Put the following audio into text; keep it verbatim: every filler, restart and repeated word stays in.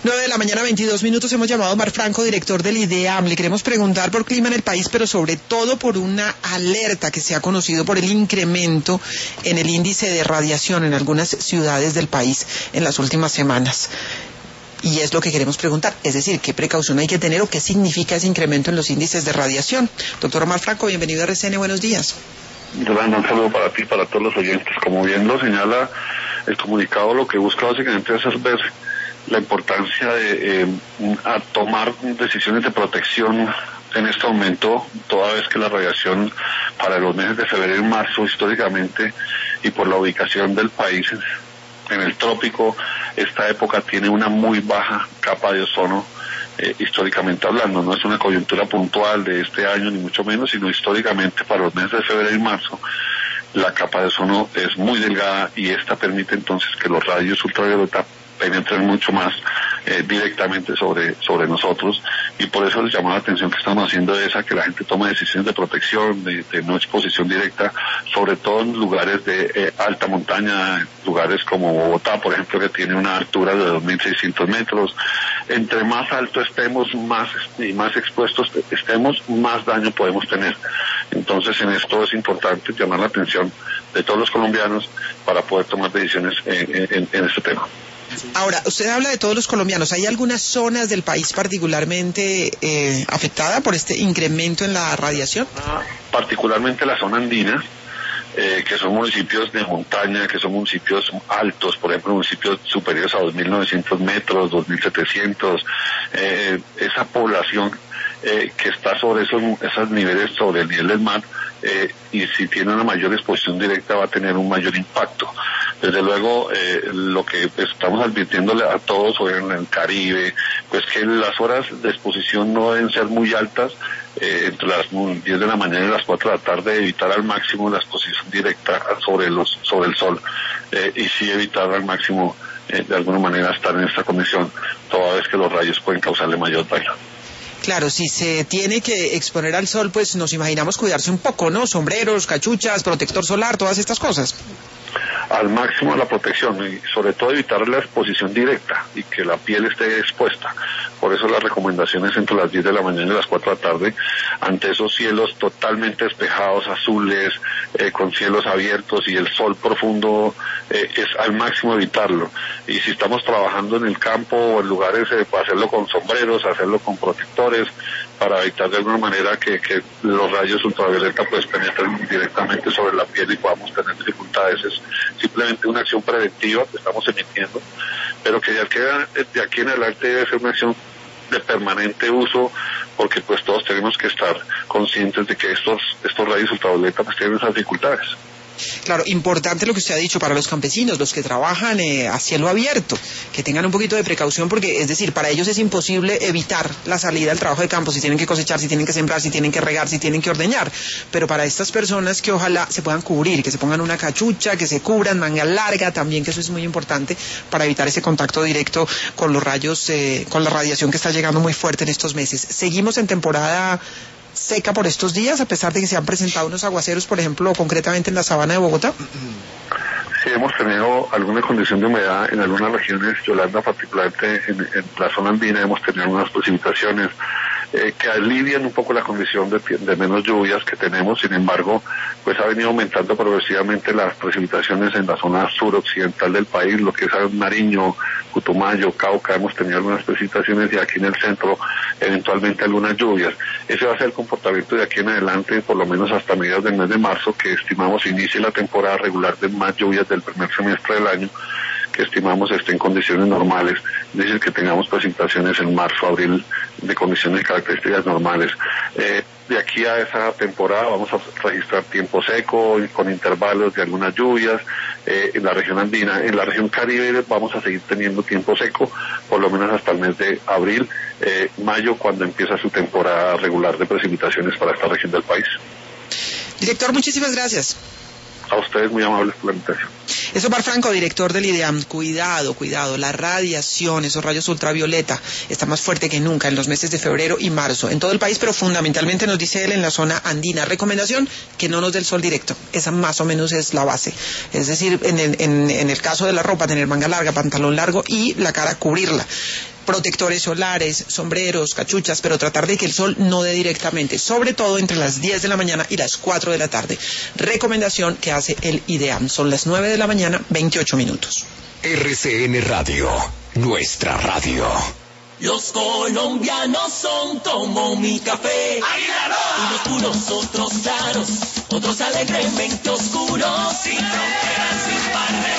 nueve de la mañana, veintidós minutos. Hemos llamado a Omar Franco, director del IDEAM. Le queremos preguntar por clima en el país, pero sobre todo por una alerta que se ha conocido por el incremento en el índice de radiación en algunas ciudades del país en las últimas semanas. Y es lo que queremos preguntar, es decir, ¿qué precaución hay que tener o qué significa ese incremento en los índices de radiación? Doctor Omar Franco, bienvenido a R C N, buenos días. Yolanda, un saludo para ti y para todos los oyentes. Como bien lo señala el comunicado, lo que busca básicamente es ver la importancia de eh, a tomar decisiones de protección en este momento, toda vez que la radiación para los meses de febrero y marzo históricamente y por la ubicación del país en el trópico, esta época tiene una muy baja capa de ozono, eh, históricamente hablando. No es una coyuntura puntual de este año ni mucho menos, sino históricamente para los meses de febrero y marzo la capa de ozono es muy delgada y esta permite entonces que los rayos ultravioleta penetren mucho más eh, directamente sobre sobre nosotros, y por eso les llamó la atención que estamos haciendo es a que la gente tome decisiones de protección, de, de no exposición directa, sobre todo en lugares de eh, alta montaña, lugares como Bogotá, por ejemplo, que tiene una altura de dos mil seiscientos metros. Entre más alto estemos, más y más expuestos estemos, más daño podemos tener. Entonces, en esto es importante llamar la atención de todos los colombianos para poder tomar decisiones en, en, en este tema. Ahora, usted habla de todos los colombianos. ¿Hay algunas zonas del país particularmente eh, afectada por este incremento en la radiación? Ah, particularmente la zona andina, eh, que son municipios de montaña, que son municipios altos, por ejemplo, municipios superiores a dos mil novecientos metros, dos mil setecientos. Eh, esa población eh, que está sobre esos, esos niveles, sobre el nivel del mar, eh, y si tiene una mayor exposición directa va a tener un mayor impacto. Desde luego, eh, lo que estamos advirtiéndole a todos hoy en el Caribe, pues que las horas de exposición no deben ser muy altas, eh, entre las diez de la mañana y las cuatro de la tarde, evitar al máximo la exposición directa sobre los sobre el sol, eh, y sí evitar al máximo, eh, de alguna manera, estar en esta condición, toda vez que los rayos pueden causarle mayor daño. Claro, si se tiene que exponer al sol, pues nos imaginamos cuidarse un poco, ¿no? Sombreros, cachuchas, protector solar, todas estas cosas. Al máximo la protección y sobre todo evitar la exposición directa y que la piel esté expuesta. Por eso las recomendaciones entre las diez de la mañana y las cuatro de la tarde, ante esos cielos totalmente despejados, azules, eh, con cielos abiertos y el sol profundo, eh, es al máximo evitarlo. Y si estamos trabajando en el campo o en lugares, eh, hacerlo con sombreros, hacerlo con protectores, para evitar de alguna manera que, que los rayos ultravioleta pues penetren directamente sobre la piel y podamos tener dificultades. Es simplemente una acción preventiva que estamos emitiendo, pero que ya queda, de aquí en adelante debe ser una acción de permanente uso, porque pues todos tenemos que estar conscientes de que estos estos rayos ultravioleta pues tienen esas dificultades. Claro, importante lo que usted ha dicho para los campesinos, los que trabajan eh, a cielo abierto, que tengan un poquito de precaución, porque es decir, para ellos es imposible evitar la salida al trabajo de campo, si tienen que cosechar, si tienen que sembrar, si tienen que regar, si tienen que ordeñar. Pero para estas personas que ojalá se puedan cubrir, que se pongan una cachucha, que se cubran, manga larga también, que eso es muy importante para evitar ese contacto directo con los rayos, eh, con la radiación que está llegando muy fuerte en estos meses. Seguimos en temporada seca por estos días, a pesar de que se han presentado unos aguaceros, por ejemplo, concretamente en la sabana de Bogotá. Sí, hemos tenido alguna condición de humedad en algunas regiones, Yolanda, particularmente en, en la zona andina hemos tenido unas precipitaciones eh, que alivian un poco la condición de, de menos lluvias que tenemos. Sin embargo, pues ha venido aumentando progresivamente las precipitaciones en la zona suroccidental del país, lo que es Nariño, Putumayo, Cauca. Hemos tenido algunas precipitaciones y aquí en el centro eventualmente algunas lluvias. Ese va a ser el comportamiento de aquí en adelante, por lo menos hasta mediados del mes de marzo, que estimamos inicie la temporada regular de más lluvias del primer semestre del año, que estimamos esté en condiciones normales, es decir, que tengamos precipitaciones en marzo, abril, de condiciones y características normales. Eh, de aquí a esa temporada vamos a registrar tiempo seco, con intervalos de algunas lluvias, eh, en la región andina. En la región Caribe vamos a seguir teniendo tiempo seco, por lo menos hasta el mes de abril, eh, mayo, cuando empieza su temporada regular de precipitaciones para esta región del país. Director, muchísimas gracias. A ustedes muy amables por la invitación. Es Omar Franco, director del IDEAM. Cuidado, cuidado, la radiación, esos rayos ultravioleta, está más fuerte que nunca en los meses de febrero y marzo, en todo el país, pero fundamentalmente nos dice él en la zona andina. Recomendación, que no nos dé el sol directo, esa más o menos es la base. Es decir, en el, en, en el caso de la ropa, tener manga larga, pantalón largo y la cara cubrirla. protectores solares, sombreros, cachuchas, pero tratar de que el sol no dé directamente, sobre todo entre las diez de la mañana y las cuatro de la tarde. Recomendación que hace el IDEAM. Son las nueve de la mañana, veintiocho minutos. R C N Radio, nuestra radio. Los colombianos son como mi café. Unos puros, otros claros, otros alegremente oscuros, sin fronteras.